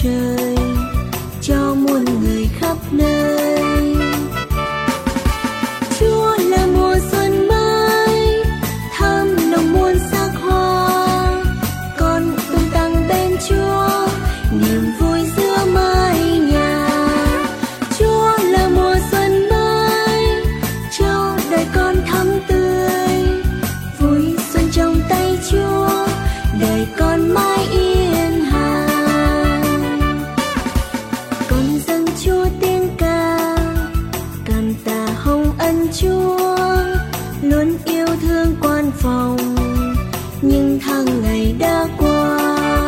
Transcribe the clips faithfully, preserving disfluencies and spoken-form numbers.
trời cho muôn người khắp nơi. Chúa là mùa xuân mới thơm nồng muôn sắc hoa, con tung tăng bên Chúa niềm vui giữa mái nhà. Chúa là mùa xuân mới cho đời con thắm tươi, vui xuân trong tay Chúa đời con mãi yên hàng. Con dâng Chúa tiếng ca cảm tạ hồng ân Chúa luôn yêu thương quan phòng những tháng ngày đã qua.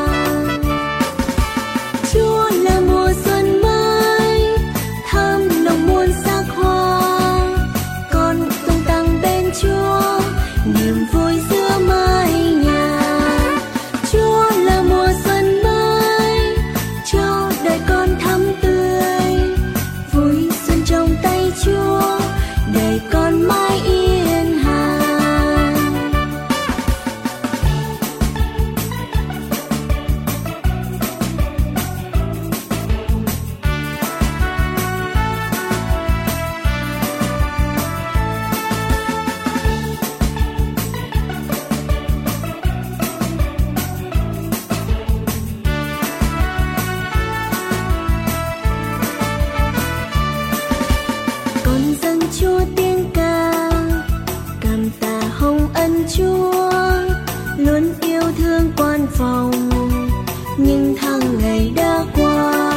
Chúa là mùa xuân mới thơm nồng muôn sắc hoa, con tung tăng bên Chúa niềm vui giữa mái nhà. Chúa là mùa xuân mới cho đời con thắm tươi, vui xuân trong tay Chúa đời con mãi yên hàng. Con dâng Chúa tiếng ca cảm tạ hồng ân Chúa luôn yêu thương quan phòng những tháng ngày đã qua.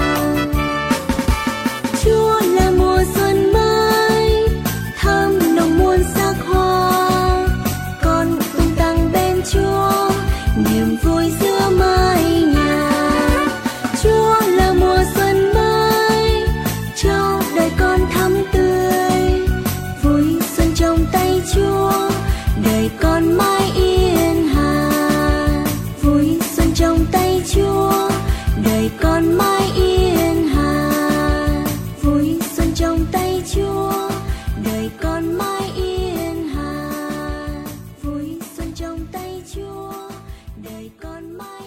Chúa là mùa xuân mới thơm nồng muôn sắc hoa, con tung tăng bên Chúa niềm vui giữa mái nhà. Chúa là mùa xuân mới cho đời con thắm tươi, vui xuân trong tay Chúa đời con mãi yên hà. Vui xuân trong tay Chúa đời con mãi yên hà. Vui xuân trong tay Chúa đời con mãi yên hà. Vui xuân trong tay Chúa đời con mãi